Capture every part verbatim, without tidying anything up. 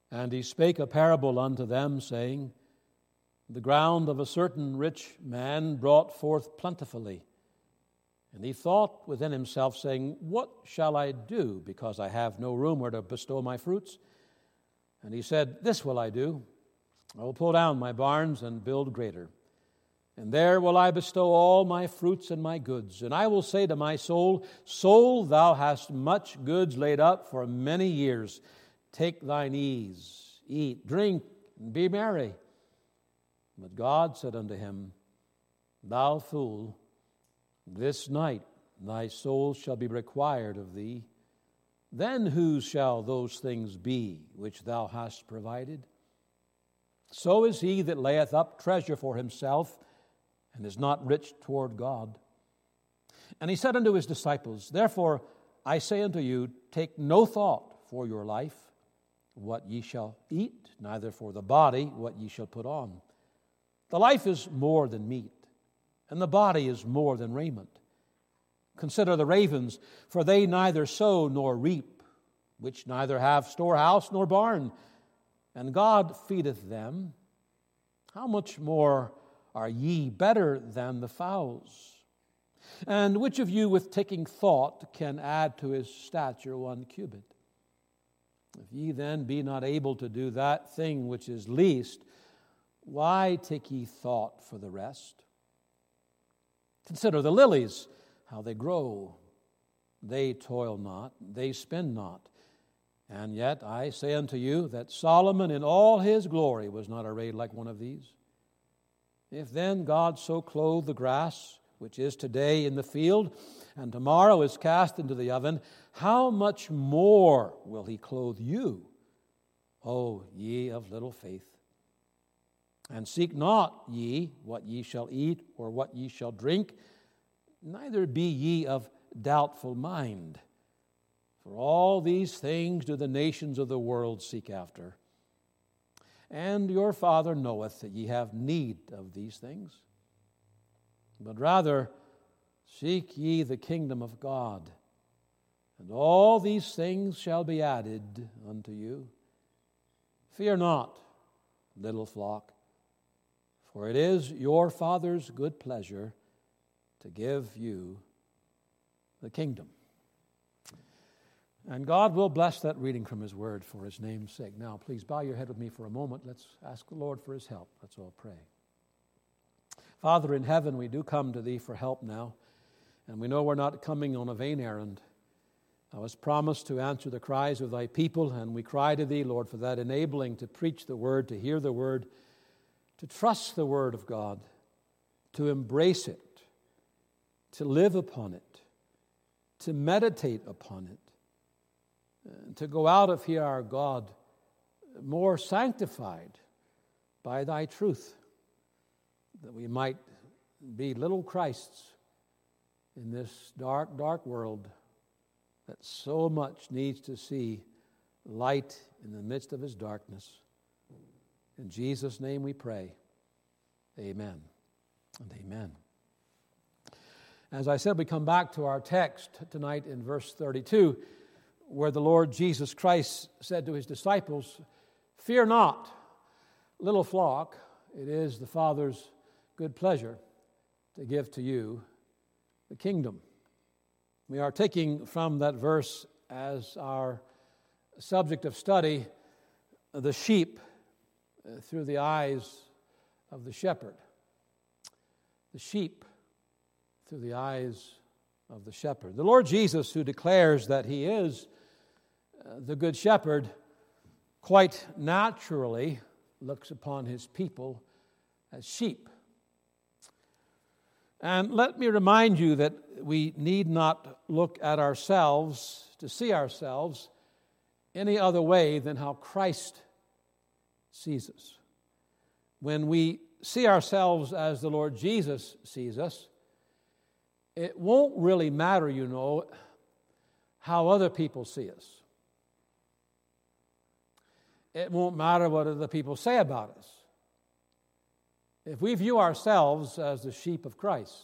And he spake a parable unto them, saying, The ground of a certain rich man brought forth plentifully. And he thought within himself, saying, What shall I do, because I have no room where to bestow my fruits? And he said, This will I do. I will pull down my barns and build greater. And there will I bestow all my fruits and my goods. And I will say to my soul, Soul, thou hast much goods laid up for many years. Take thine ease, eat, drink, and be merry. But God said unto him, Thou fool, this night thy soul shall be required of thee. Then whose shall those things be which thou hast provided? So is he that layeth up treasure for himself, and is not rich toward God. And he said unto his disciples, Therefore I say unto you, take no thought for your life, what ye shall eat, neither for the body what ye shall put on. The life is more than meat, and the body is more than raiment. Consider the ravens, for they neither sow nor reap, which neither have storehouse nor barn, and God feedeth them. How much more are ye better than the fowls? And which of you with taking thought can add to his stature one cubit? If ye then be not able to do that thing which is least, why take ye thought for the rest? Consider the lilies, how they grow. They toil not, they spin not. And yet I say unto you that Solomon in all his glory was not arrayed like one of these. If then God so clothe the grass, which is today in the field, and tomorrow is cast into the oven, how much more will he clothe you, O ye of little faith? And seek not ye what ye shall eat or what ye shall drink, neither be ye of doubtful mind. For all these things do the nations of the world seek after. And your Father knoweth that ye have need of these things. But rather seek ye the kingdom of God, and all these things shall be added unto you. Fear not, little flock, for it is your Father's good pleasure to give you the kingdom. And God will bless that reading from His Word for His name's sake. Now, please bow your head with me for a moment. Let's ask the Lord for His help. Let's all pray. Father in heaven, we do come to Thee for help now, and we know we're not coming on a vain errand. Thou hast promised to answer the cries of Thy people, and we cry to Thee, Lord, for that enabling to preach the Word, to hear the Word, to trust the Word of God, to embrace it, to live upon it, to meditate upon it, to go out of here, our God, more sanctified by Thy truth, that we might be little Christs in this dark, dark world that so much needs to see light in the midst of its darkness. In Jesus' name we pray. Amen and amen. As I said, we come back to our text tonight in verse thirty-two, where the Lord Jesus Christ said to His disciples, Fear not, little flock, it is the Father's good pleasure to give to you the kingdom. We are taking from that verse as our subject of study the sheep through the eyes of the shepherd. The sheep through the eyes of the shepherd. The Lord Jesus, who declares that He is the good shepherd, quite naturally looks upon His people as sheep. And let me remind you that we need not look at ourselves to see ourselves any other way than how Christ sees us. When we see ourselves as the Lord Jesus sees us, it won't really matter, you know, how other people see us. It won't matter what other people say about us. If we view ourselves as the sheep of Christ,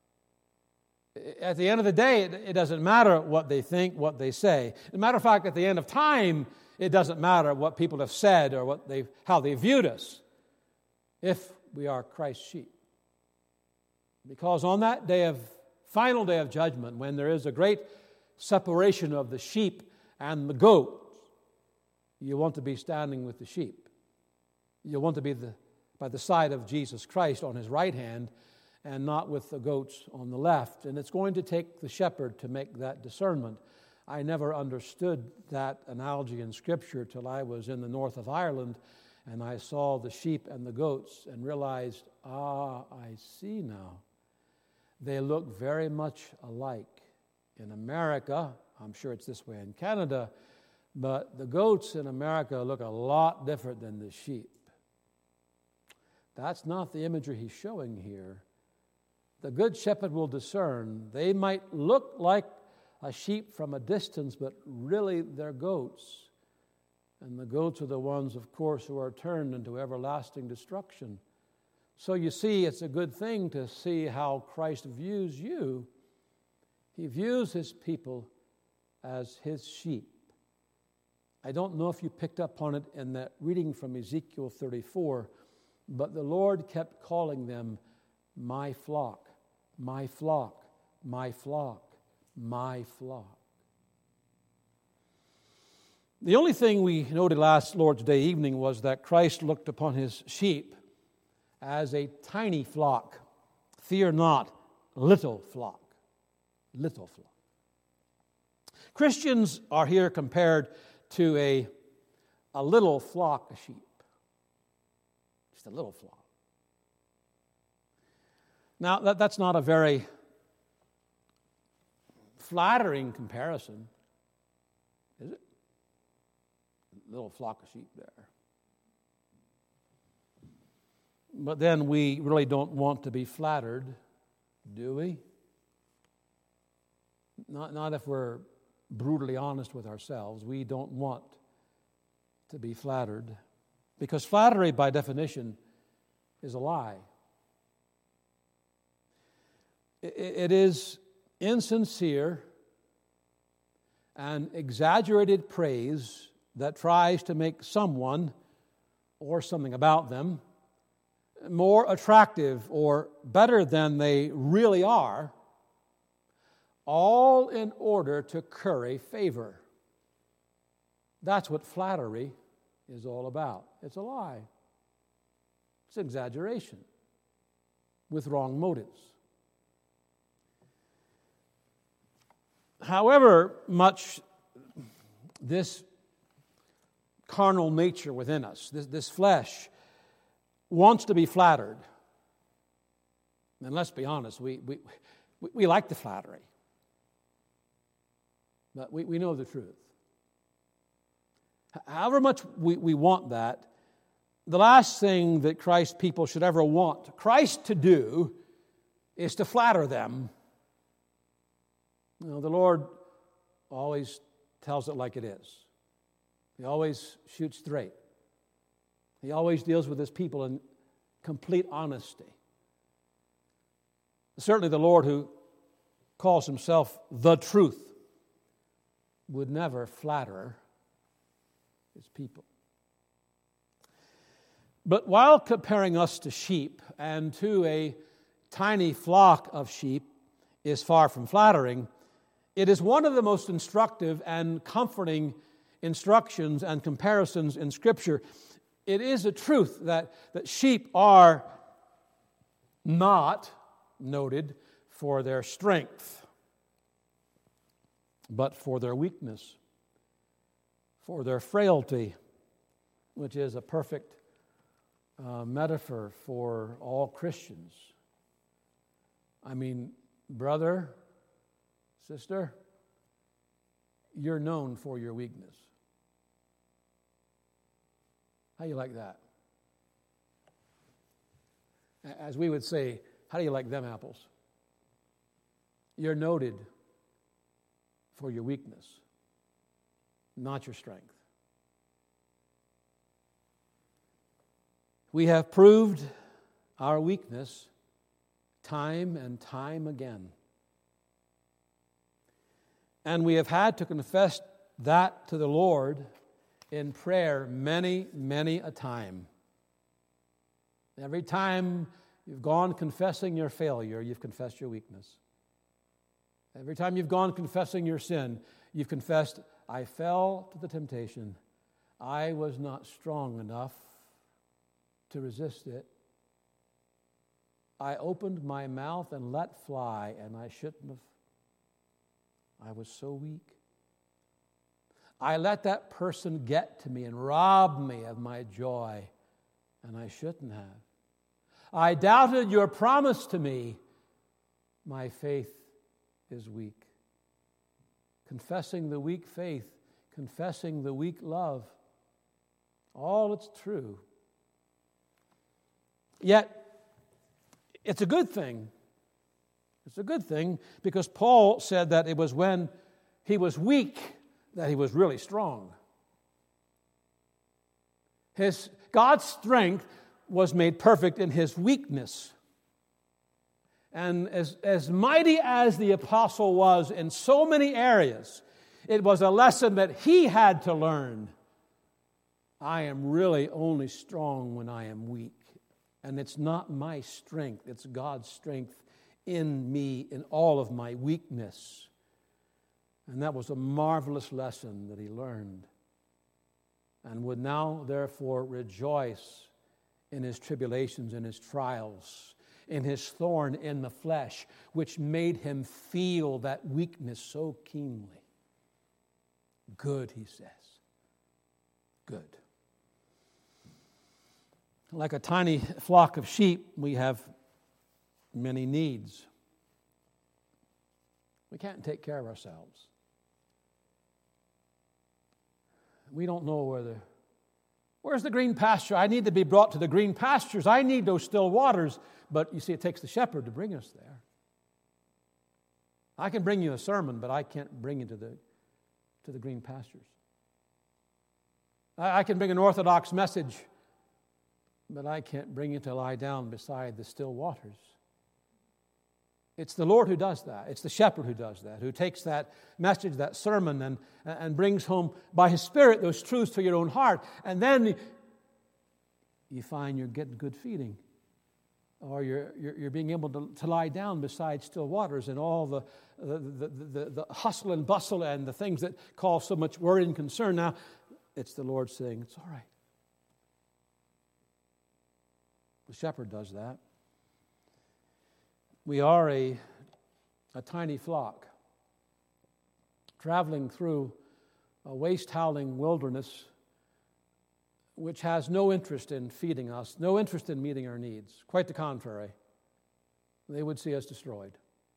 at the end of the day, it, it doesn't matter what they think, what they say. As a matter of fact, at the end of time, It doesn't matter what people have said or what they how they viewed us if we are Christ's sheep. Because on that day of final day of judgment, when there is a great separation of the sheep and the goats, you want to be standing with the sheep. You want to be the, by the side of Jesus Christ on his right hand and not with the goats on the left. And it's going to take the shepherd to make that discernment. I never understood that analogy in Scripture till I was in the north of Ireland and I saw the sheep and the goats and realized, ah, I see now. They look very much alike. In America, I'm sure it's this way in Canada, but the goats in America look a lot different than the sheep. That's not the imagery he's showing here. The good shepherd will discern. They might look like a sheep from a distance, but really they're goats. And the goats are the ones, of course, who are turned into everlasting destruction. So you see, it's a good thing to see how Christ views you. He views his people as his sheep. I don't know if you picked up on it in that reading from Ezekiel thirty-four, but the Lord kept calling them my flock, my flock, my flock, my flock. The only thing we noted last Lord's Day evening was that Christ looked upon his sheep as a tiny flock. Fear not, little flock. Little flock. Christians are here compared to a, a little flock of sheep. Just a little flock. Now, that, that's not a very flattering comparison, is it? A little flock of sheep there. But then we really don't want to be flattered, do we? Not, not if we're brutally honest with ourselves. We don't want to be flattered. Because flattery, by definition, is a lie. It, it is insincere and exaggerated praise that tries to make someone or something about them more attractive or better than they really are, all in order to curry favor. That's what flattery is all about. It's a lie. It's an exaggeration with wrong motives. However much this carnal nature within us, this, this flesh, wants to be flattered. And let's be honest, we, we, we, we like the flattery. But we, we know the truth. However much we, we want that, the last thing that Christ's people should ever want Christ to do is to flatter them. You know, the Lord always tells it like it is. He always shoots straight. He always deals with his people in complete honesty. Certainly the Lord, who calls himself the truth, would never flatter his people. But while comparing us to sheep and to a tiny flock of sheep is far from flattering, it is one of the most instructive and comforting instructions and comparisons in Scripture. It is a truth that, that sheep are not noted for their strength, but for their weakness, for their frailty, which is a perfect uh, metaphor for all Christians. I mean, brother, sister, you're known for your weakness. How do you like that? As we would say, how do you like them apples? You're noted for your weakness, not your strength. We have proved our weakness time and time again. And we have had to confess that to the Lord in prayer many, many a time. Every time you've gone confessing your failure, you've confessed your weakness. Every time you've gone confessing your sin, you've confessed, I fell to the temptation. I was not strong enough to resist it. I opened my mouth and let fly, and I shouldn't have. I was so weak. I let that person get to me and rob me of my joy, and I shouldn't have. I doubted your promise to me. My faith is weak. Confessing the weak faith, confessing the weak love, all it's true. Yet, it's a good thing. It's a good thing because Paul said that it was when he was weak that he was really strong. His God's strength was made perfect in his weakness. And as, as mighty as the apostle was in so many areas, it was a lesson that he had to learn. I am really only strong when I am weak. And it's not my strength, it's God's strength in me, in all of my weakness. And that was a marvelous lesson that he learned. And would now, therefore, rejoice in his tribulations, in his trials, in his thorn in the flesh, which made him feel that weakness so keenly. Good, he says. Good. Like a tiny flock of sheep, we have many needs. We can't take care of ourselves. We don't know where the, where's the green pasture? I need to be brought to the green pastures. I need those still waters. But you see, it takes the shepherd to bring us there. I can bring you a sermon, but I can't bring you to the, to the green pastures. I, I can bring an orthodox message, but I can't bring you to lie down beside the still waters. It's the Lord who does that. It's the shepherd who does that, who takes that message, that sermon, and, and brings home by His Spirit those truths to your own heart. And then you find you're getting good feeding, or you're, you're, you're being able to, to lie down beside still waters, and all the, the, the, the, the hustle and bustle and the things that cause so much worry and concern. Now, it's the Lord saying, it's all right. The shepherd does that. We are a, a tiny flock traveling through a waste-howling wilderness which has no interest in feeding us, no interest in meeting our needs. Quite the contrary. They would see us destroyed.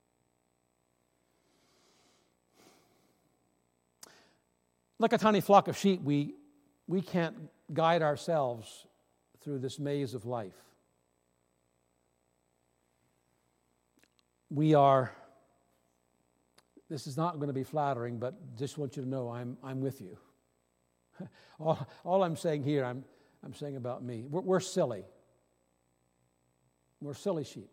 Like a tiny flock of sheep, we, we can't guide ourselves through this maze of life. We are, this is not going to be flattering, but just want you to know I'm, I'm with you. all, all I'm saying here, I'm, I'm saying about me. We're, we're silly. We're silly sheep.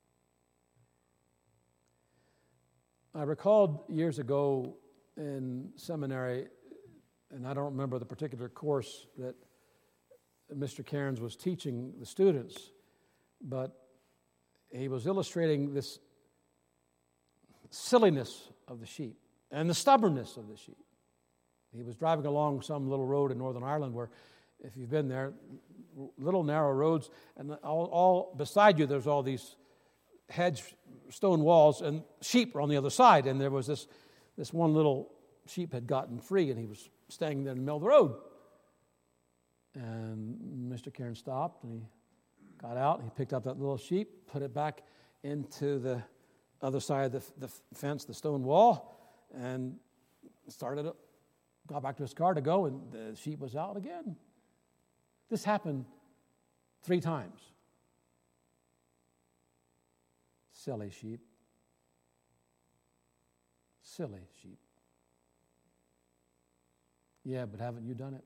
I recalled years ago in seminary, and I don't remember the particular course that Mister Cairns was teaching the students, but he was illustrating this silliness of the sheep and the stubbornness of the sheep. He was driving along some little road in Northern Ireland where, if you've been there, little narrow roads, and all, all beside you there's all these hedge stone walls, and sheep are on the other side. And there was this, this one little sheep had gotten free, and he was standing there in the middle of the road. And Mister Cairns stopped, and he got out, and he picked up that little sheep, put it back into the other side of the, the fence, the stone wall, and started up, got back to his car to go, and the sheep was out again. This happened three times. Silly sheep. Silly sheep. Yeah, but haven't you done it?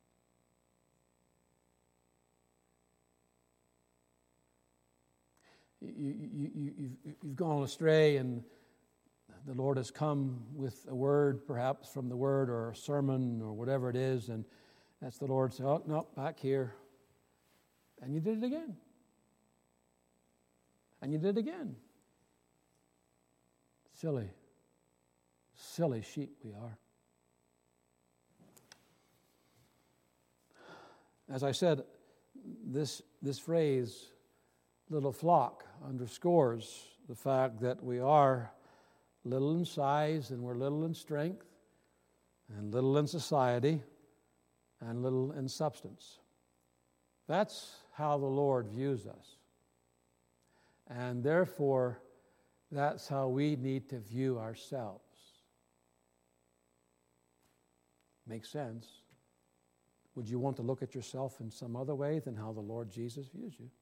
You, you, you, you've, you've gone astray, and the Lord has come with a word, perhaps from the Word or a sermon or whatever it is, and, That's the Lord saying, oh, no, back here. And you did it again. And you did it again. Silly, silly sheep we are. As I said, this, this phrase, little flock, underscores the fact that we are little in size and we're little in strength and little in society and little in substance. That's how the Lord views us. And therefore, that's how we need to view ourselves. Makes sense. Would you want to look at yourself in some other way than how the Lord Jesus views you?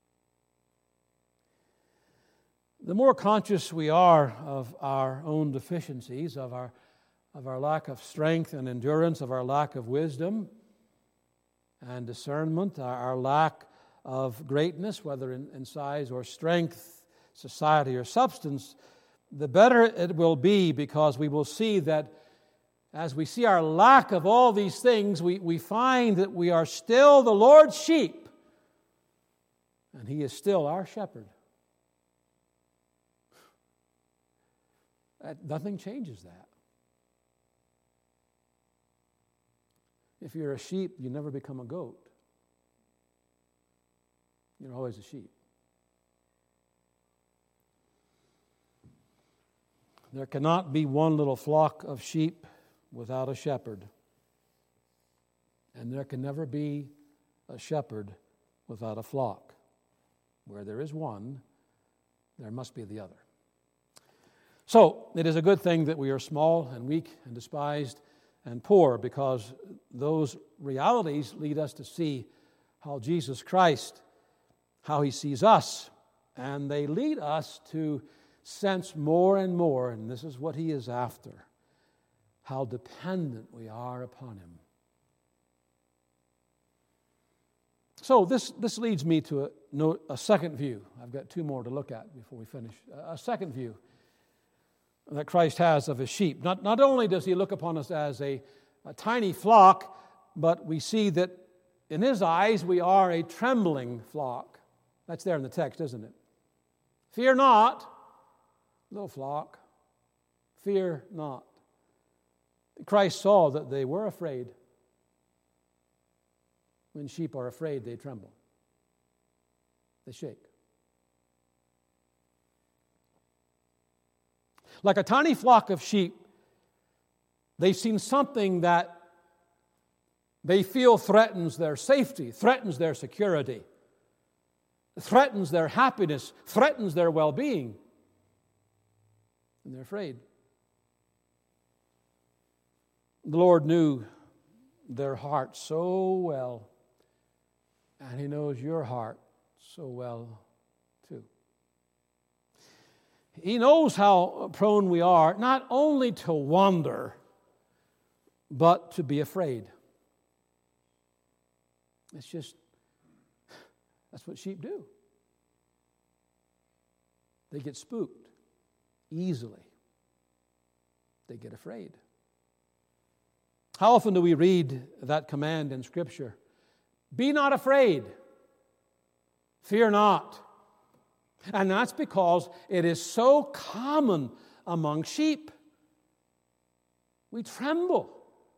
The more conscious we are of our own deficiencies, of our, of our lack of strength and endurance, of our lack of wisdom and discernment, our, our lack of greatness, whether in, in size or strength, society or substance, the better it will be, because we will see that as we see our lack of all these things, we, we find that we are still the Lord's sheep, and He is still our shepherd. That, nothing changes that. If you're a sheep, you never become a goat. You're always a sheep. There cannot be one little flock of sheep without a shepherd. And there can never be a shepherd without a flock. Where there is one, there must be the other. So, it is a good thing that we are small and weak and despised and poor, because those realities lead us to see how Jesus Christ, how He sees us, and they lead us to sense more and more, and this is what He is after, how dependent we are upon Him. So this, this leads me to a, no, a second view. I've got two more to look at before we finish. A second view that Christ has of His sheep. Not, not only does He look upon us as a, a tiny flock, but we see that in His eyes we are a trembling flock. That's there in the text, isn't it? Fear not, little flock. Fear not. Christ saw that they were afraid. When sheep are afraid, they tremble. They shake. Like a tiny flock of sheep, they've seen something that they feel threatens their safety, threatens their security, threatens their happiness, threatens their well-being. And they're afraid. The Lord knew their heart so well, and He knows your heart so well too. He knows how prone we are, not only to wonder, but to be afraid. It's just, that's what sheep do. They get spooked easily. They get afraid. How often do we read that command in Scripture? Be not afraid. Fear not. And that's because it is so common among sheep. We tremble.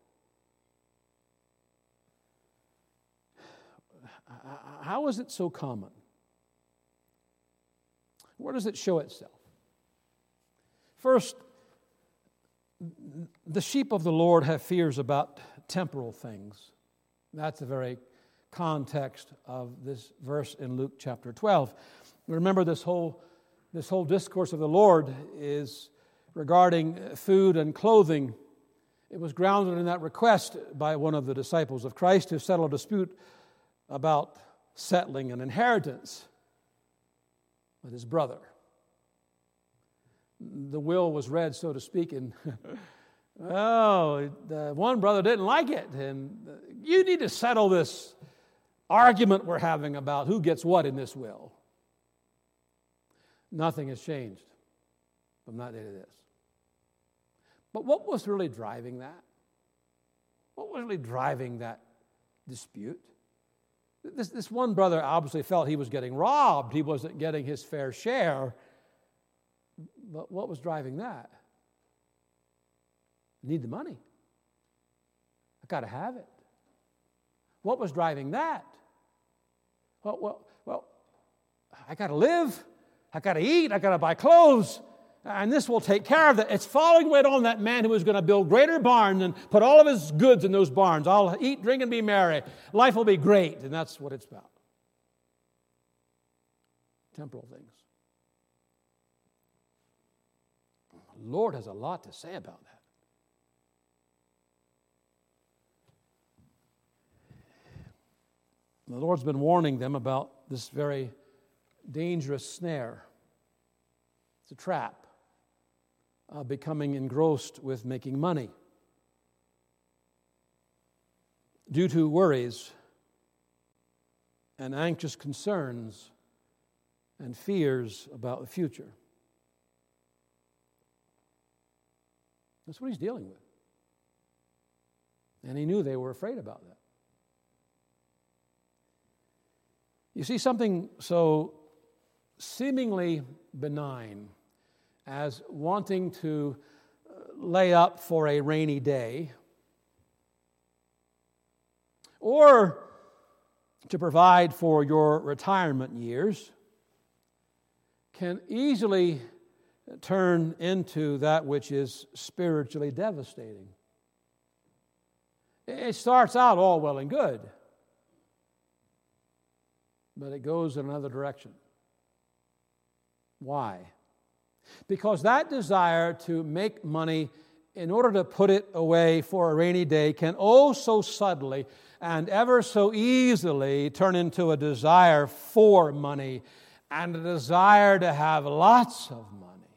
How is it so common? Where does it show itself? First, the sheep of the Lord have fears about temporal things. That's the very context of this verse in Luke chapter twelve. Remember, this whole, this whole discourse of the Lord is regarding food and clothing. It was grounded in that request by one of the disciples of Christ to settle a dispute about settling an inheritance with his brother. The will was read, so to speak, and oh, the one brother didn't like it, and you need to settle this argument we're having about who gets what in this will. Nothing has changed from that day to this. But what was really driving that? What was really driving that dispute. This, this one brother obviously felt he was getting robbed. He wasn't getting his fair share. But what was driving that? I need the money. I got to have it. What was driving that? Well, well, well I got to live. I got to eat. I got to buy clothes. And this will take care of that. It's following right on that man who was going to build greater barns and put all of his goods in those barns. I'll eat, drink, and be merry. Life will be great. And that's what it's about. Temporal things. The Lord has a lot to say about that. The Lord's been warning them about this very dangerous snare. It's a trap. Uh, becoming engrossed with making money due to worries and anxious concerns and fears about the future. That's what he's dealing with. And he knew they were afraid about that. You see, something so seemingly benign as wanting to lay up for a rainy day or to provide for your retirement years can easily turn into that which is spiritually devastating. It starts out all well and good, but it goes in another direction. Why? Because that desire to make money in order to put it away for a rainy day can oh so subtly and ever so easily turn into a desire for money and a desire to have lots of money.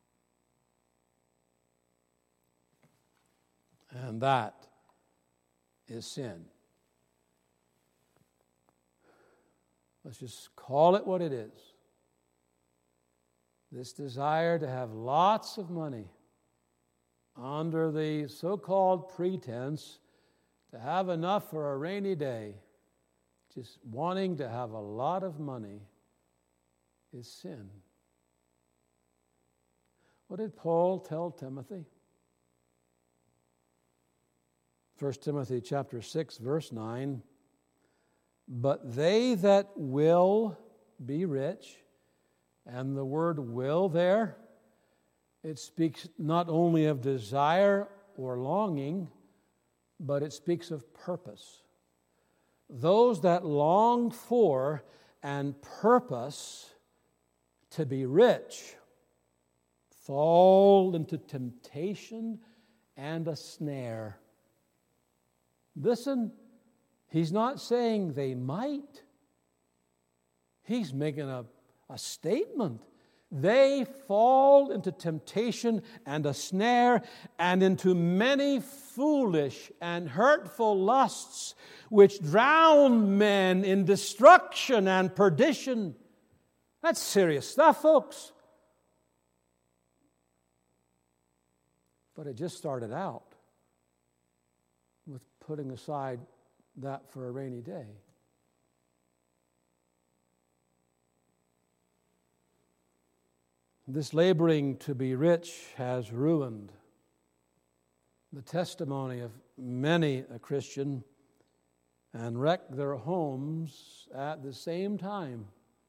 And that is sin. Let's just call it what it is. This desire to have lots of money under the so-called pretense to have enough for a rainy day, just wanting to have a lot of money, is sin. What did Paul tell Timothy? First Timothy chapter six, verse nine, but they that will be rich. And the word will there, it speaks not only of desire or longing, but it speaks of purpose. Those that long for and purpose to be rich fall into temptation and a snare. Listen, he's not saying they might. He's making a A statement. They fall into temptation and a snare and into many foolish and hurtful lusts which drown men in destruction and perdition. That's serious stuff, folks. But it just started out with putting aside that for a rainy day. This laboring to be rich has ruined the testimony of many a Christian and wrecked their homes at the same time.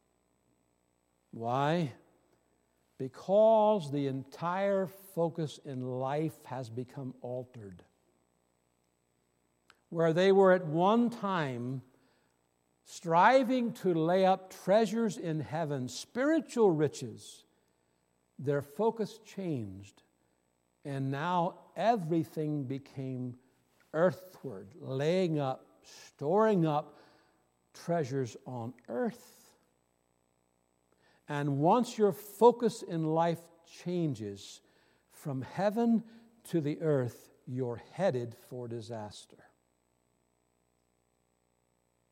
Why? Because the entire focus in life has become altered. Where they were at one time striving to lay up treasures in heaven, spiritual riches, their focus changed, and now everything became earthward, laying up, storing up treasures on earth. And once your focus in life changes from heaven to the earth, you're headed for disaster.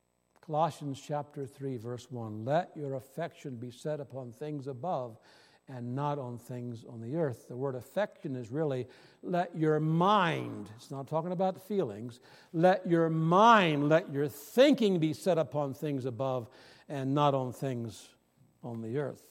Colossians chapter three, verse one, let your affection be set upon things above and not on things on the earth. The word affection is really, let your mind, it's not talking about feelings, let your mind, let your thinking be set upon things above and not on things on the earth.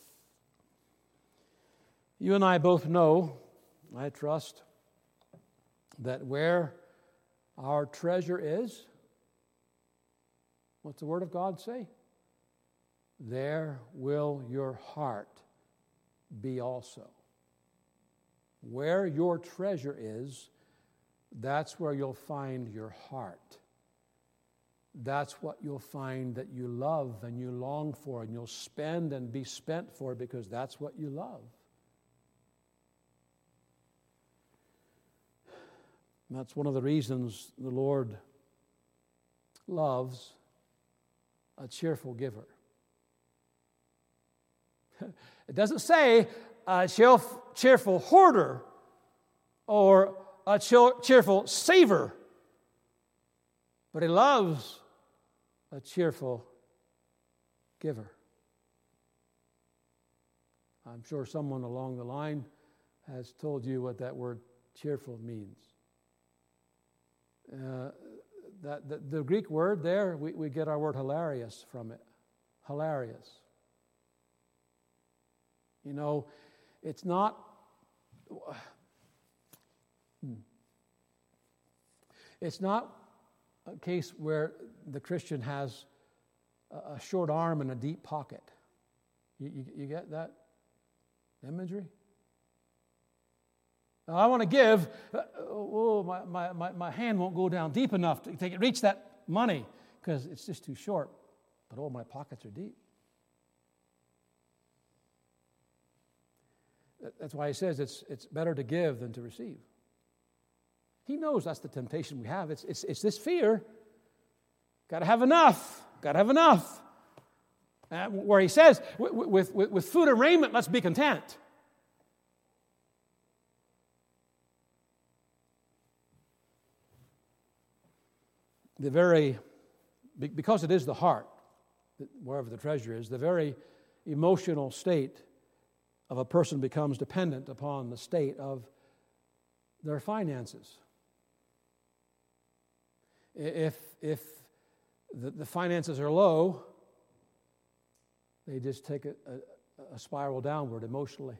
You and I both know, I trust, that where our treasure is, what's the Word of God say? There will your heart be also. Where your treasure is, that's where you'll find your heart. That's what you'll find that you love and you long for, and you'll spend and be spent for, because that's what you love. And that's one of the reasons the Lord loves a cheerful giver. It doesn't say a cheerful hoarder or a cheerful saver, but He loves a cheerful giver. I'm sure someone along the line has told you what that word cheerful means. Uh, that the, the Greek word there, we, we get our word hilarious from it. Hilarious. You know, it's not... It's not a case where the Christian has a, a short arm and a deep pocket. You, you, you get that imagery? Now, I want to give, uh, oh, my, my, my, my hand won't go down deep enough to take, reach that money because it's just too short. But oh, my pockets are deep. That's why he says it's, it's better to give than to receive. He knows that's the temptation we have. It's, it's, it's this fear. Got to have enough. Got to have enough. Uh, where he says, with, with, with food and raiment, let's be content. The very, because it is the heart, wherever the treasure is, the very emotional state of a person becomes dependent upon the state of their finances. If, if the, the finances are low, they just take a, a, a spiral downward emotionally.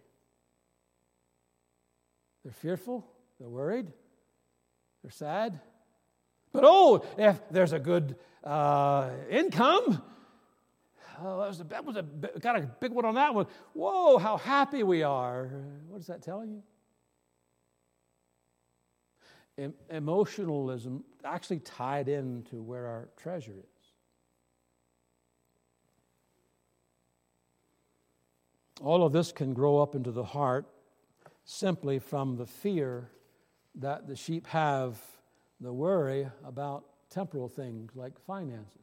They're fearful, they're worried, they're sad. But oh, if there's a good uh, income, oh, that was a, that was a got a big one on that one. Whoa, how happy we are! What does that tell you? Em- emotionalism actually tied into where our treasure is. All of this can grow up into the heart simply from the fear that the sheep have, the worry about temporal things like finances.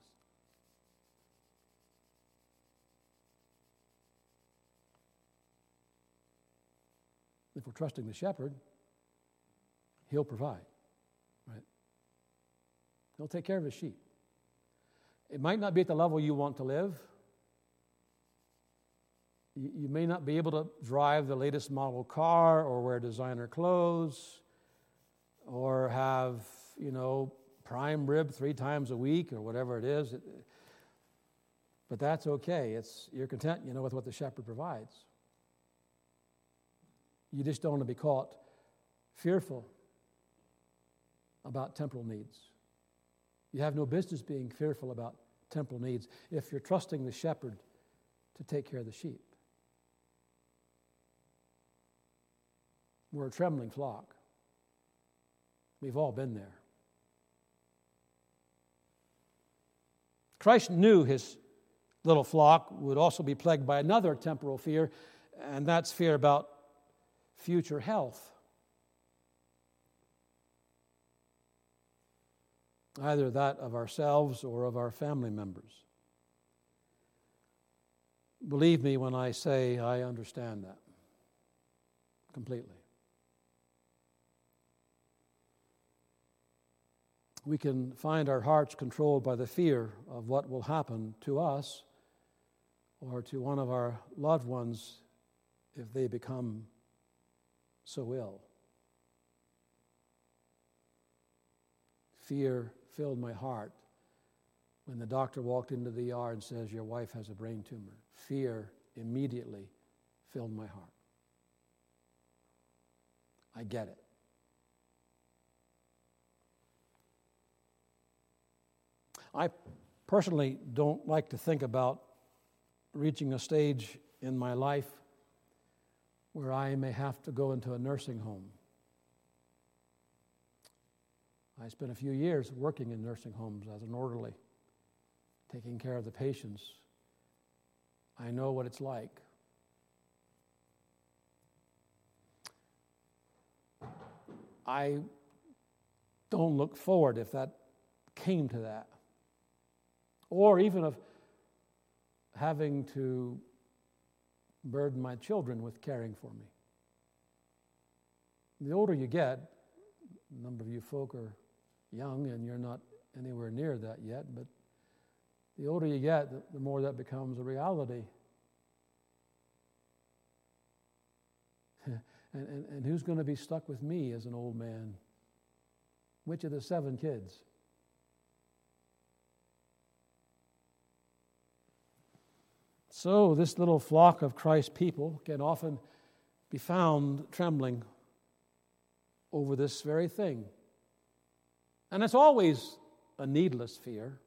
If we're trusting the shepherd, He'll provide, right? He'll take care of His sheep. It might not be at the level you want to live. You, you may not be able to drive the latest model car or wear designer clothes or have, you know, prime rib three times a week or whatever it is. It, but that's okay. It's, you're content, you know, with what the shepherd provides. You just don't want to be caught fearful about temporal needs. You have no business being fearful about temporal needs if you're trusting the shepherd to take care of the sheep. We're a trembling flock. We've all been there. Christ knew His little flock would also be plagued by another temporal fear, and that's fear about future health. Either that of ourselves or of our family members. Believe me when I say I understand that completely. We can find our hearts controlled by the fear of what will happen to us or to one of our loved ones if they become so ill. Fear filled my heart when the doctor walked into the E R and says, your wife has a brain tumor. Fear immediately filled my heart. I get it. I personally don't like to think about reaching a stage in my life where I may have to go into a nursing home. I spent a few years working in nursing homes as an orderly, taking care of the patients. I know what it's like. I don't look forward if that came to that. Or even of having to burden my children with caring for me. The older you get, a number of you folk are young and you're not anywhere near that yet, but the older you get, the, the more that becomes a reality. and, and, and who's going to be stuck with me as an old man? Which of the seven kids? So this little flock of Christ's people can often be found trembling over this very thing. And it's always a needless fear.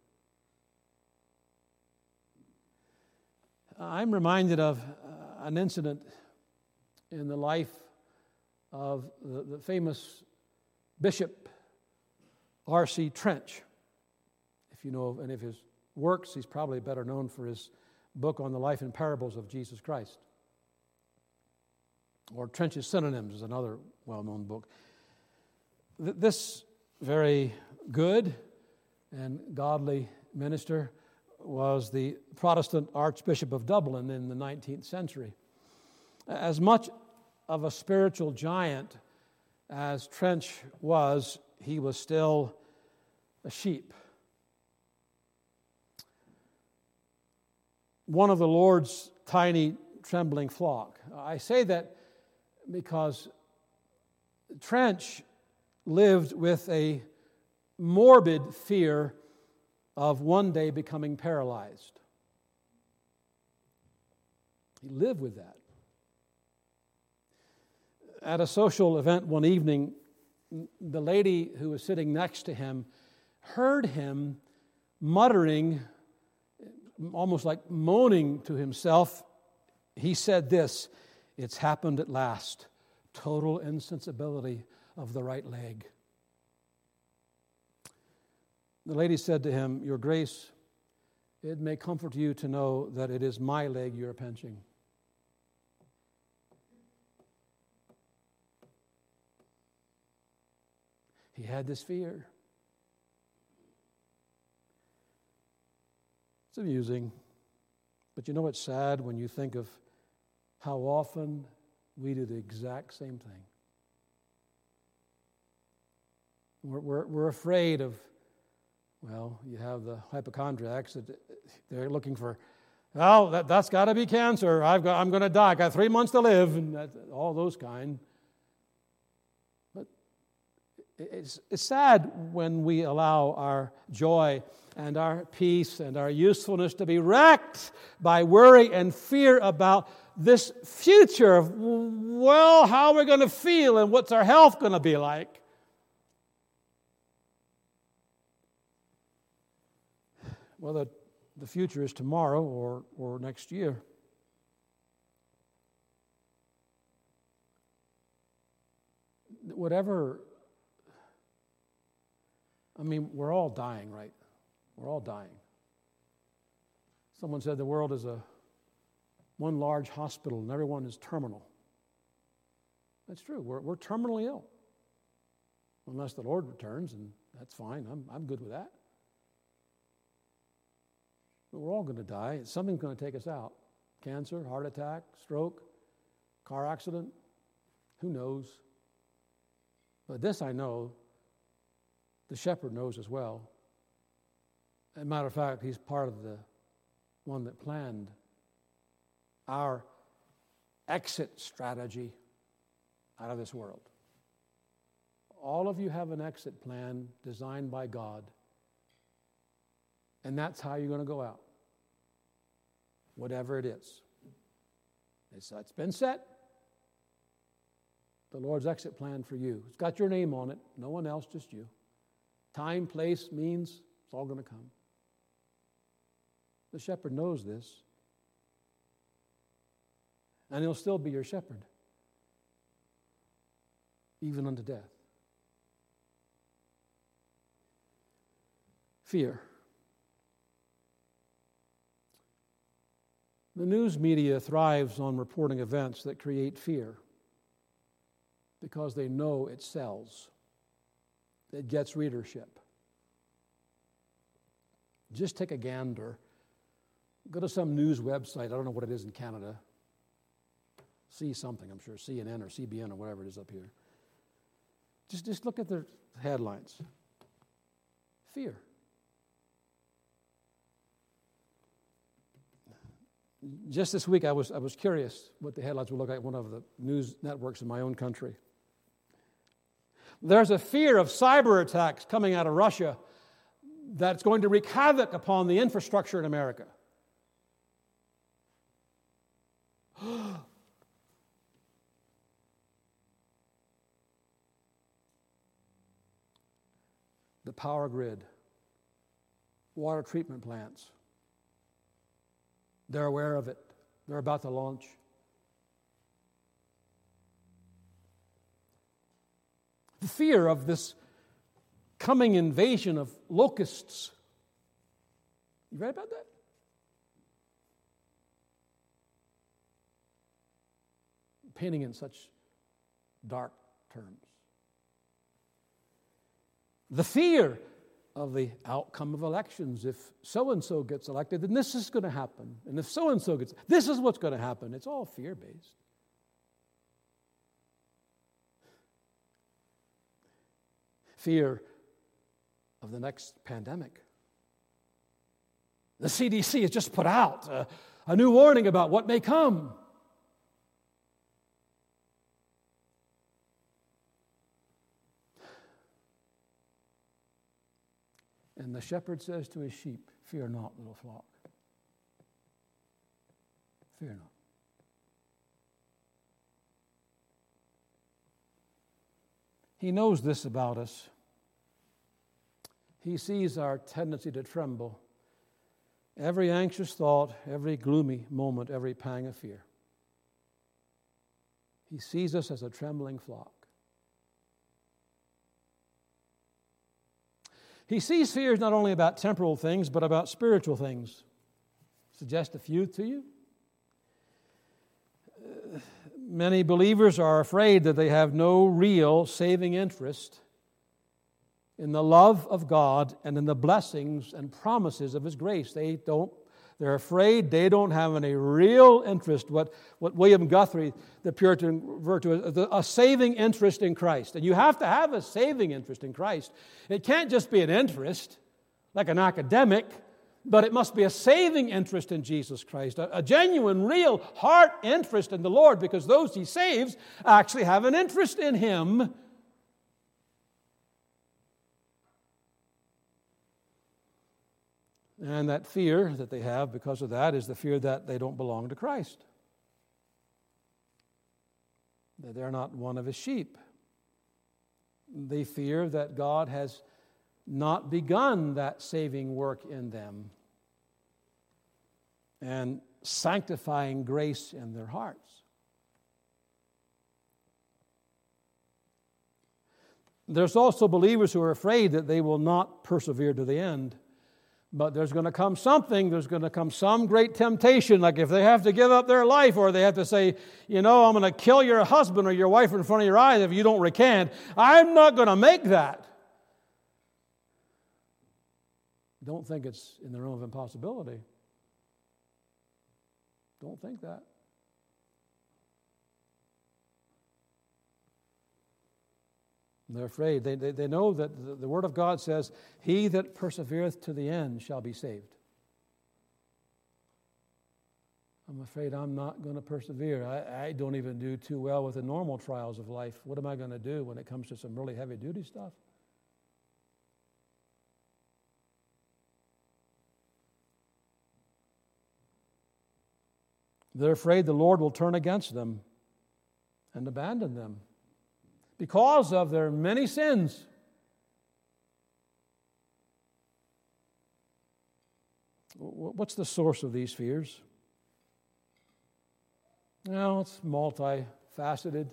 I'm reminded of uh, an incident in the life of the, the famous Bishop R C Trench. If you know of any of his works, he's probably better known for his book on the life and parables of Jesus Christ. Or Trench's Synonyms is another well-known book. Th- this very good and godly minister was the Protestant Archbishop of Dublin in the nineteenth century. As much of a spiritual giant as Trench was, he was still a sheep. One of the Lord's tiny trembling flock. I say that because Trench lived with a morbid fear of one day becoming paralyzed. He lived with that. At a social event one evening, the lady who was sitting next to him heard him muttering, almost like moaning to himself. He said this, "It's happened at last. Total insensibility of the right leg." The lady said to him, "Your Grace, it may comfort you to know that it is my leg you're pinching." He had this fear. It's amusing, but you know it's sad when you think of how often we do the exact same thing. We're, we're, we're afraid of, well, you have the hypochondriacs that they're looking for, well, that, that's got to be cancer. I've got, I'm going to die. I got three months to live, and that, all those kind. But it's, it's sad when we allow our joy and our peace and our usefulness to be wrecked by worry and fear about this future of, well, how we're going to feel and what's our health going to be like. Whether the future is tomorrow or, or next year. Whatever, I mean, we're all dying, right? We're all dying. Someone said the world is a one large hospital and everyone is terminal. That's true. We're, we're terminally ill. Unless the Lord returns, and that's fine. I'm, I'm good with that. But we're all going to die. Something's going to take us out. Cancer, heart attack, stroke, car accident. Who knows? But this I know, the shepherd knows as well. As a matter of fact, he's part of the one that planned our exit strategy out of this world. All of you have an exit plan designed by God, and that's how you're going to go out, whatever it is. It's, it's been set. The Lord's exit plan for you. It's got your name on it, no one else, just you. Time, place, means, it's all going to come. The shepherd knows this, and he'll still be your shepherd, even unto death. Fear. The news media thrives on reporting events that create fear because they know it sells. It gets readership. Just take a gander. Go to some news website. I don't know what it is in Canada. See something, I'm sure. C N N or C B N or whatever it is up here. Just, just look at their headlines. Fear. Just this week, I was I was curious what the headlines would look like at one of the news networks in my own country. There's a fear of cyber attacks coming out of Russia that's going to wreak havoc upon the infrastructure in America. The power grid, water treatment plants. They're aware of it. They're about to launch. The fear of this coming invasion of locusts. You read about that? Painting in such dark terms. The fear of the outcome of elections. If so-and-so gets elected, then this is going to happen. And if so-and-so gets, this is what's going to happen. It's all fear-based. Fear of the next pandemic. The C D C has just put out a, a new warning about what may come. And the shepherd says to his sheep, "Fear not, little flock. Fear not." He knows this about us. He sees our tendency to tremble. Every anxious thought, every gloomy moment, every pang of fear. He sees us as a trembling flock. He sees fears not only about temporal things, but about spiritual things. Suggest a few to you. Uh, many believers are afraid that they have no real saving interest in the love of God and in the blessings and promises of His grace. They don't, they're afraid they don't have any real interest, what, what William Guthrie, the Puritan, referred to as a saving interest in Christ. And you have to have a saving interest in Christ. It can't just be an interest, like an academic, but it must be a saving interest in Jesus Christ, a, a genuine, real heart interest in the Lord, because those He saves actually have an interest in Him. And that fear that they have because of that is the fear that they don't belong to Christ, that they're not one of His sheep. They fear that God has not begun that saving work in them and sanctifying grace in their hearts. There's also believers who are afraid that they will not persevere to the end. But there's going to come something, there's going to come some great temptation, like if they have to give up their life, or they have to say, you know, I'm going to kill your husband or your wife in front of your eyes if you don't recant. I'm not going to make that. Don't think it's in the realm of impossibility. Don't think that. They're afraid. They, they, they know that the, the Word of God says, "He that persevereth to the end shall be saved." I'm afraid I'm not going to persevere. I, I don't even do too well with the normal trials of life. What am I going to do when it comes to some really heavy-duty stuff? They're afraid the Lord will turn against them and abandon them because of their many sins. What's the source of these fears? Well, it's multifaceted.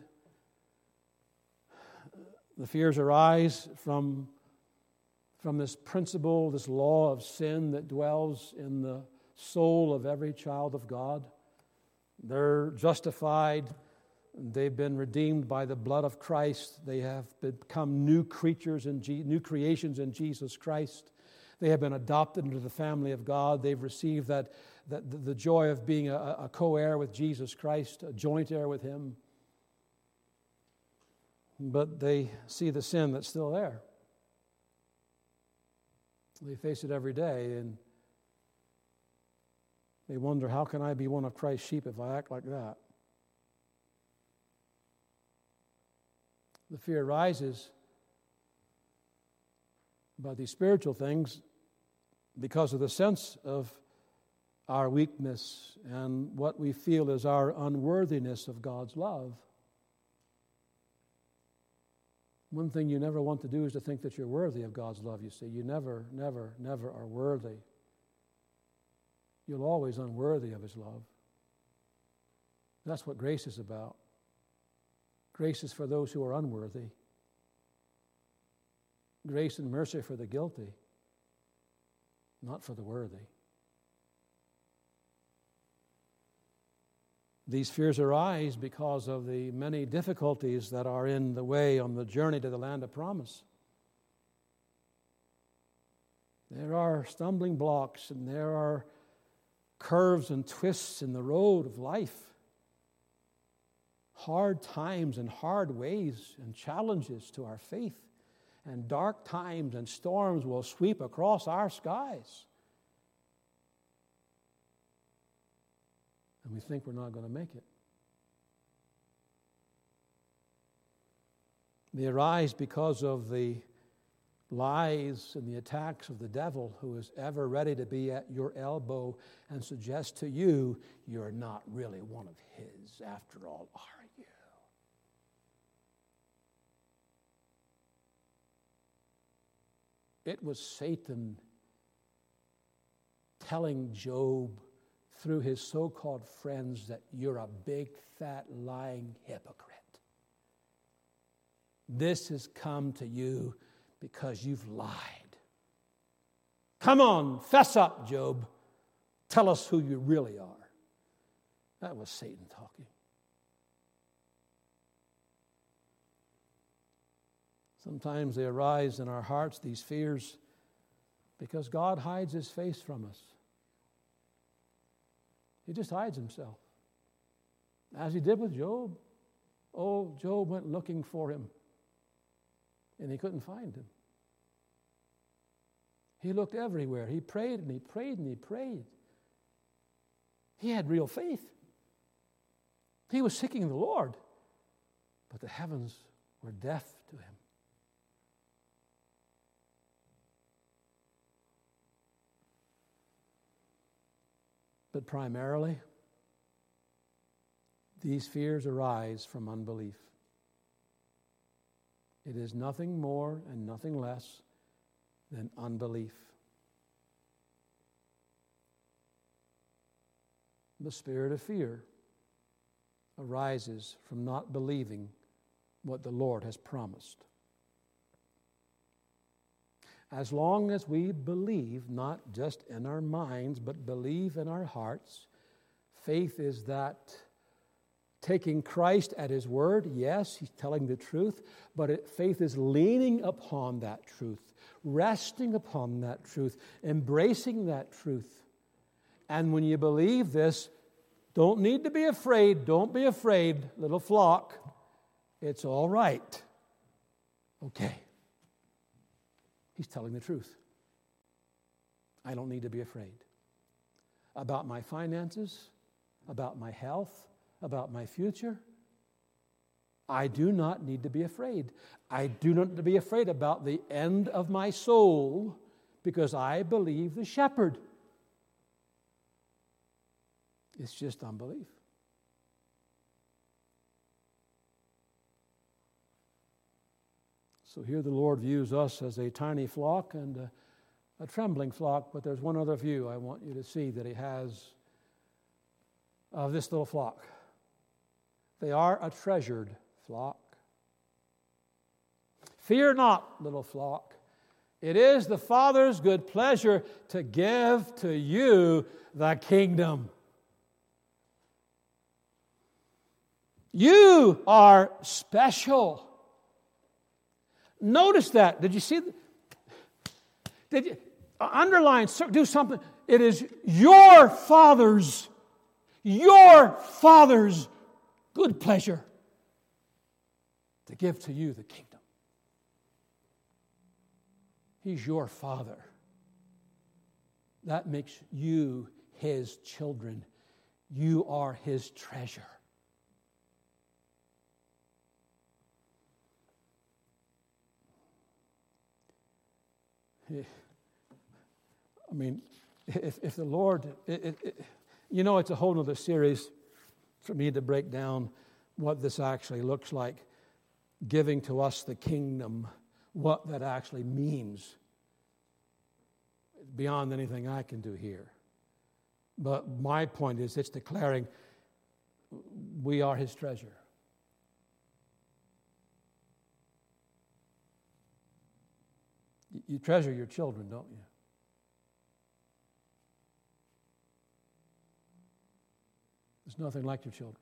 The fears arise from, from this principle, this law of sin that dwells in the soul of every child of God. They're justified. They've been redeemed by the blood of Christ. They have become new creatures and Je- new creations in Jesus Christ. They have been adopted into the family of God. They've received that, that the joy of being a, a co-heir with Jesus Christ, a joint heir with Him. But they see the sin that's still there. They face it every day, and they wonder, how can I be one of Christ's sheep if I act like that? The fear arises about these spiritual things because of the sense of our weakness and what we feel is our unworthiness of God's love. One thing you never want to do is to think that you're worthy of God's love, you see. You never, never, never are worthy. You're always unworthy of His love. That's what grace is about. Grace is for those who are unworthy. Grace and mercy for the guilty, not for the worthy. These fears arise because of the many difficulties that are in the way on the journey to the land of promise. There are stumbling blocks and there are curves and twists in the road of life. Hard times and hard ways and challenges to our faith. And dark times and storms will sweep across our skies. And we think we're not going to make it. They arise because of the lies and the attacks of the devil, who is ever ready to be at your elbow and suggest to you, you're not really one of his after all, are you? It was Satan telling Job through his so-called friends that you're a big, fat, lying hypocrite. This has come to you because you've lied. Come on, fess up, Job. Tell us who you really are. That was Satan talking. Sometimes they arise in our hearts, these fears, because God hides His face from us. He just hides Himself. As He did with Job. Oh, Job went looking for Him, and he couldn't find Him. He looked everywhere. He prayed and he prayed and he prayed. He had real faith. He was seeking the Lord, but the heavens were deaf to him. But primarily, these fears arise from unbelief. It is nothing more and nothing less than unbelief. The spirit of fear arises from not believing what the Lord has promised. As long as we believe, not just in our minds, but believe in our hearts, faith is that taking Christ at His word. Yes, He's telling the truth, but it, faith is leaning upon that truth, resting upon that truth, embracing that truth. And when you believe this, don't need to be afraid. Don't be afraid, little flock. It's all right. Okay. He's telling the truth. I don't need to be afraid. About my finances, about my health, about my future. I do not need to be afraid. I do not need to be afraid about the end of my soul because I believe the shepherd. It's just unbelief. So here the Lord views us as a tiny flock and a, a trembling flock, but there's one other view I want you to see that He has of this little flock. They are a treasured flock. Fear not, little flock. It is the Father's good pleasure to give to you the kingdom. You are special. Notice that. Did you see? The, did you underline? Do something. It is your Father's, your Father's good pleasure to give to you the kingdom. He's your Father. That makes you His children. You are His treasure. I mean, if, if the Lord, it, it, it, you know, it's a whole other series for me to break down what this actually looks like, giving to us the kingdom, what that actually means, beyond anything I can do here. But my point is, it's declaring we are His treasure. You treasure your children, don't you? There's nothing like your children.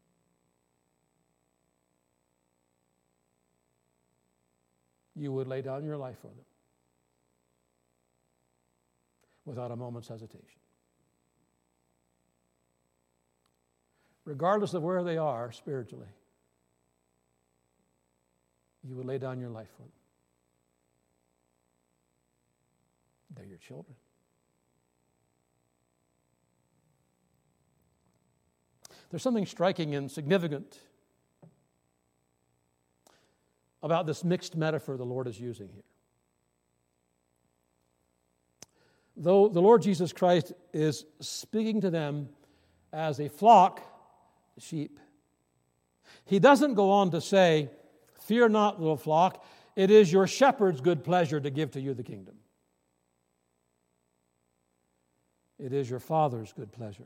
You would lay down your life for them without a moment's hesitation. Regardless of where they are spiritually, you would lay down your life for them. They're your children. There's something striking and significant about this mixed metaphor the Lord is using here. Though the Lord Jesus Christ is speaking to them as a flock, sheep, He doesn't go on to say, "Fear not, little flock, it is your shepherd's good pleasure to give to you the kingdom." It is your Father's good pleasure.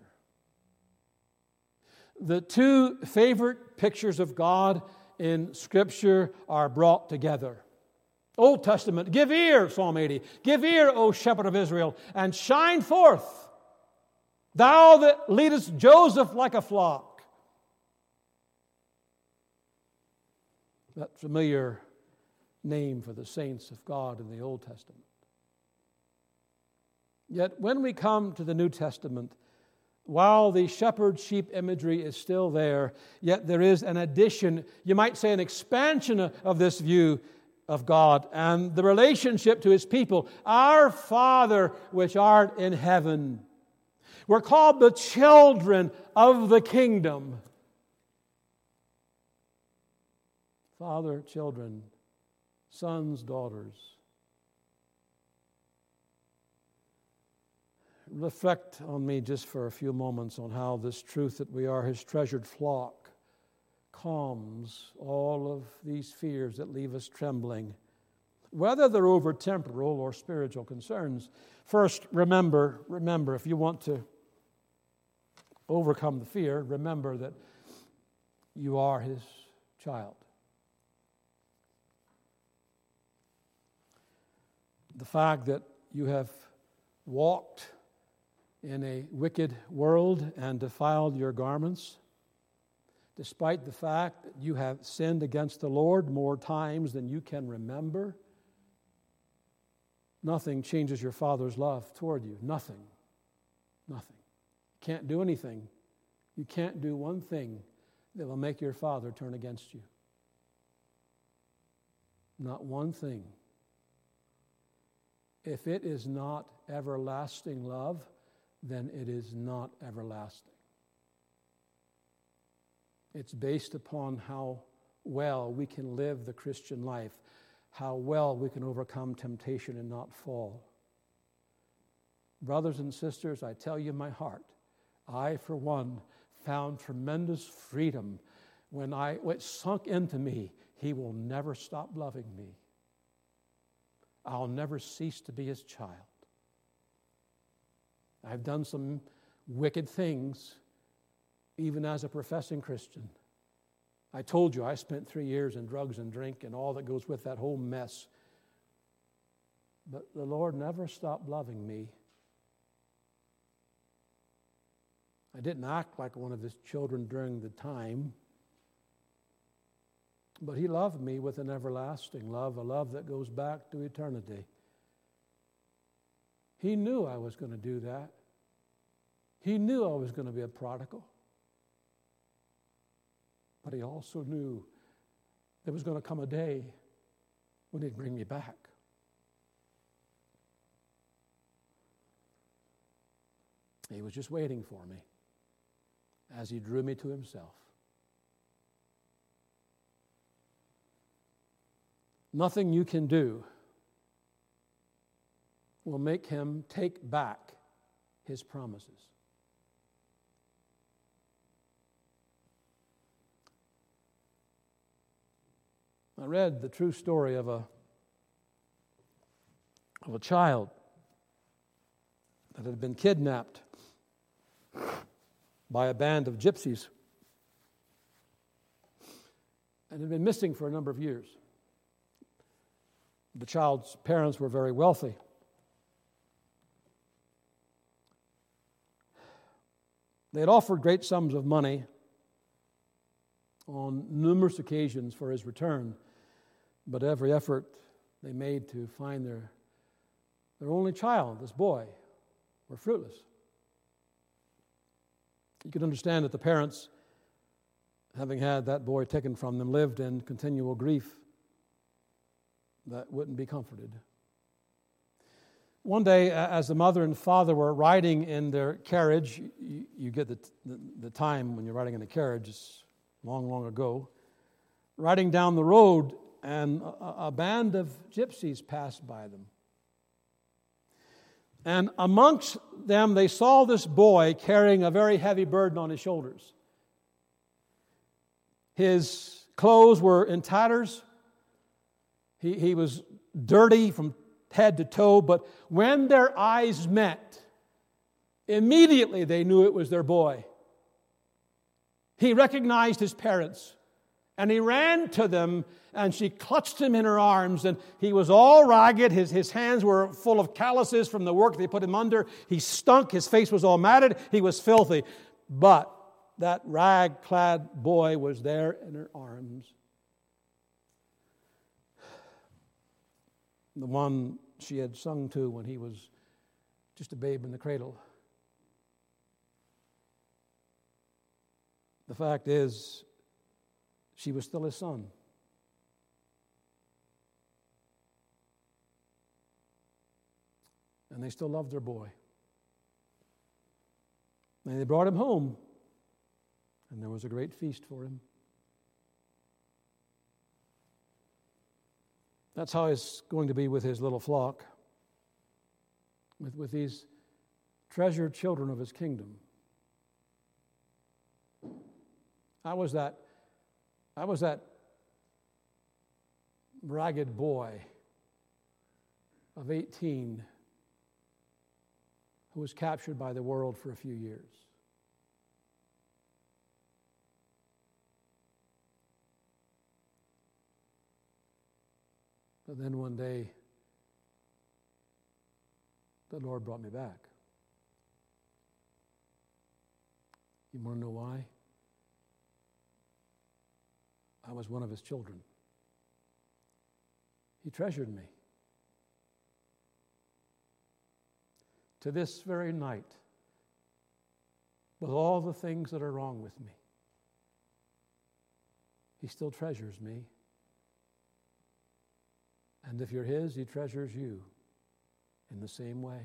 The two favorite pictures of God in Scripture are brought together. Old Testament, give ear, Psalm eighty, give ear, O shepherd of Israel, and shine forth, thou that leadest Joseph like a flock. That familiar name for the saints of God in the Old Testament. Yet when we come to the New Testament, while the shepherd-sheep imagery is still there, yet there is an addition, you might say an expansion of this view of God and the relationship to His people. Our Father which art in heaven. We're called the children of the kingdom. Father, children, sons, daughters. Reflect on me just for a few moments on how this truth that we are His treasured flock calms all of these fears that leave us trembling, whether they're over temporal or spiritual concerns. First, remember, remember, if you want to overcome the fear, remember that you are His child. The fact that you have walked in a wicked world and defiled your garments, despite the fact that you have sinned against the Lord more times than you can remember, nothing changes your Father's love toward you. Nothing. Nothing. You can't do anything. You can't do one thing that will make your Father turn against you. Not one thing. If it is not everlasting love, then it is not everlasting. It's based upon how well we can live the Christian life, how well we can overcome temptation and not fall. Brothers and sisters, I tell you my heart, I, for one, found tremendous freedom when I, it sunk into me, He will never stop loving me. I'll never cease to be His child. I've done some wicked things, even as a professing Christian. I told you I spent three years in drugs and drink and all that goes with that whole mess. But the Lord never stopped loving me. I didn't act like one of His children during the time, but He loved me with an everlasting love, a love that goes back to eternity. He knew I was going to do that. He knew I was going to be a prodigal. But He also knew there was going to come a day when He'd bring me back. He was just waiting for me as He drew me to Himself. Nothing you can do will make Him take back His promises. I read the true story of a of a child that had been kidnapped by a band of gypsies and had been missing for a number of years. The child's parents were very wealthy. They had offered great sums of money on numerous occasions for his return, but every effort they made to find their, their only child, this boy, were fruitless. You can understand that the parents, having had that boy taken from them, lived in continual grief that wouldn't be comforted. One day, as the mother and father were riding in their carriage, you, you get the, the, the time when you're riding in a carriage, it's long, long ago, riding down the road, and a, a band of gypsies passed by them. And amongst them, they saw this boy carrying a very heavy burden on his shoulders. His clothes were in tatters. He, he was dirty from head to toe, but when their eyes met, immediately they knew it was their boy. He recognized his parents, and he ran to them, and she clutched him in her arms, and he was all ragged. His, his hands were full of calluses from the work they put him under. He stunk. His face was all matted. He was filthy. But that rag-clad boy was there in her arms. The one she had sung to when he was just a babe in the cradle. The fact is, she was still his son. And they still loved their boy. And they brought him home, and there was a great feast for him. That's how it's going to be with his little flock, with, with these treasured children of his kingdom. I was that, I was that ragged boy of eighteen who was captured by the world for a few years. But then one day, the Lord brought me back. You want to know why? I was one of His children. He treasured me. To this very night, with all the things that are wrong with me, He still treasures me. And if you're His, He treasures you in the same way.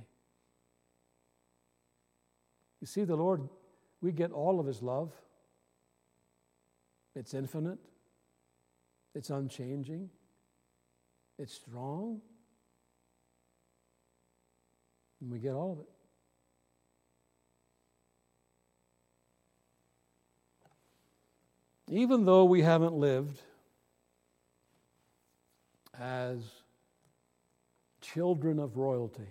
You see, the Lord, we get all of His love. It's infinite. It's unchanging. It's strong. And we get all of it. Even though we haven't lived as children of royalty,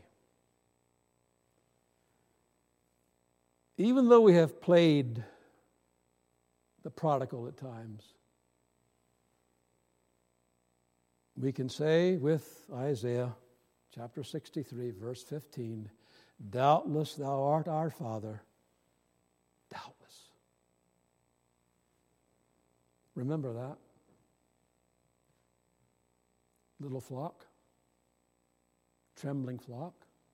even though we have played the prodigal at times, we can say with Isaiah chapter sixty-three, verse fifteen, doubtless thou art our Father, doubtless. Remember that. Little flock, trembling flock.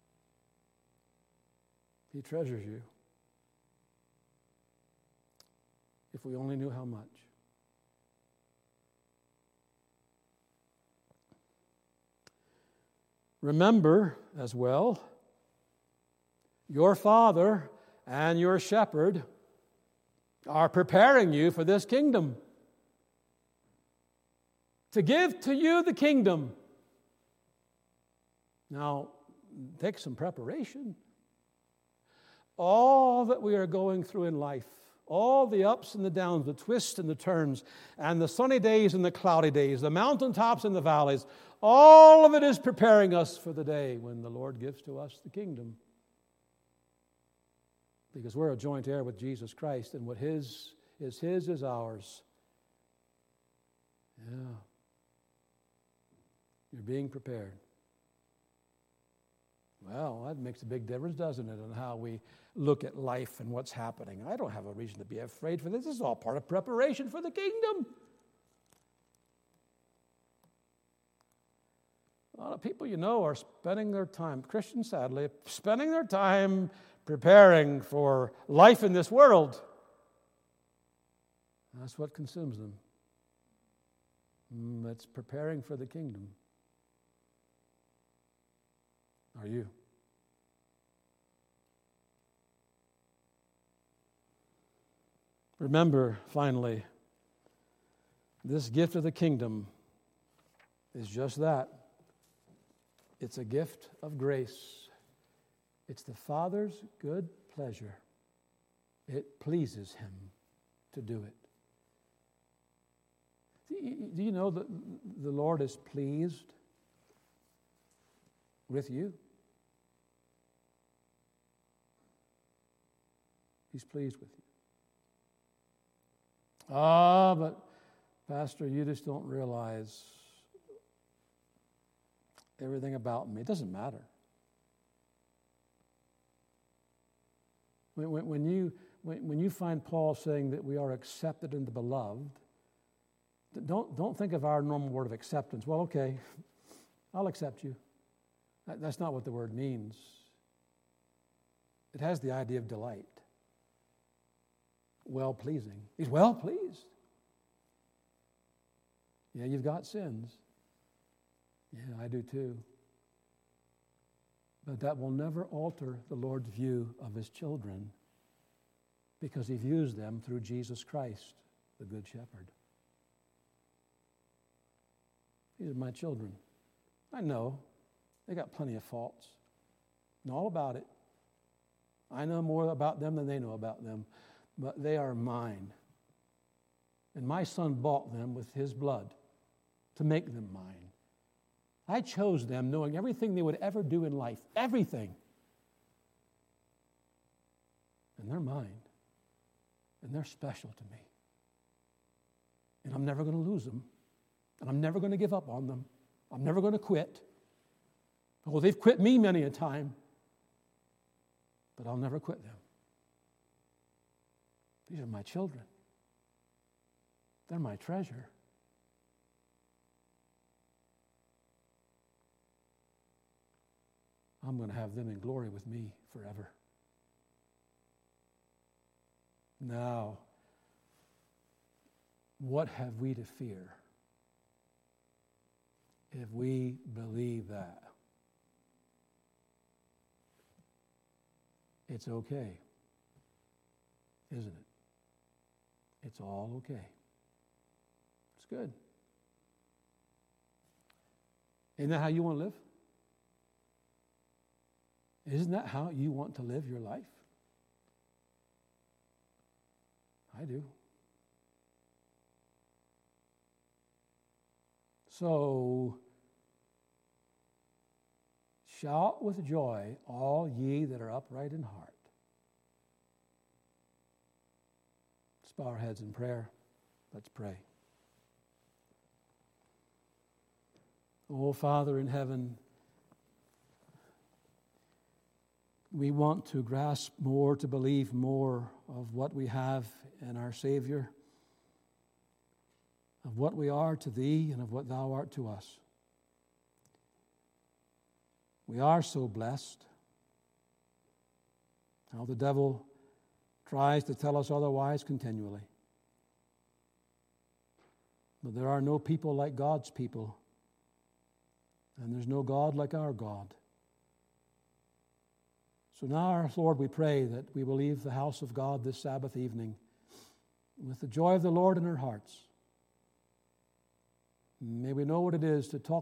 He treasures you. If we only knew how much. Remember as well, your Father and your Shepherd are preparing you for this kingdom. To give to you the kingdom. Now, take some preparation. All that we are going through in life, all the ups and the downs, the twists and the turns, and the sunny days and the cloudy days, the mountaintops and the valleys, all of it is preparing us for the day when the Lord gives to us the kingdom. Because we're a joint heir with Jesus Christ, and what His is His is ours. Yeah. You're being prepared. Well, that makes a big difference, doesn't it, on how we look at life and what's happening. I don't have a reason to be afraid for this. This is all part of preparation for the kingdom. A lot of people you know are spending their time, Christians sadly, spending their time preparing for life in this world. That's what consumes them. Mm, it's preparing for the kingdom. Are you? Remember, finally, this gift of the kingdom is just that. It's a gift of grace. It's the Father's good pleasure. It pleases Him to do it. Do you know that the Lord is pleased with you? He's pleased with you. Ah, but Pastor, you just don't realize everything about me. It doesn't matter. When, when, when, you, when, when you find Paul saying that we are accepted in the beloved, don't, don't think of our normal word of acceptance. Well, okay, I'll accept you. That, that's not what the word means. It has the idea of delight. Well-pleasing. He's well-pleased. Yeah, you've got sins. Yeah, I do too. But that will never alter the Lord's view of His children because He views them through Jesus Christ, the Good Shepherd. These are my children. I know they got plenty of faults. Know all about it. I know more about them than they know about them. But they are mine. And my Son bought them with His blood to make them mine. I chose them knowing everything they would ever do in life. Everything. And they're mine. And they're special to me. And I'm never going to lose them. And I'm never going to give up on them. I'm never going to quit. Oh, they've quit me many a time. But I'll never quit them. These are my children. They're my treasure. I'm going to have them in glory with me forever. Now, what have we to fear if we believe that? It's okay, isn't it? It's all okay. It's good. Isn't that how you want to live? Isn't that how you want to live your life? I do. So, shout with joy, all ye that are upright in heart. Let's bow our heads in prayer. Let's pray. Oh, Father in heaven, we want to grasp more, to believe more of what we have in our Savior, of what we are to Thee and of what Thou art to us. We are so blessed. How the devil tries to tell us otherwise continually. But there are no people like God's people, and there's no God like our God. So now, Lord, we pray that we will leave the house of God this Sabbath evening with the joy of the Lord in our hearts. May we know what it is to talk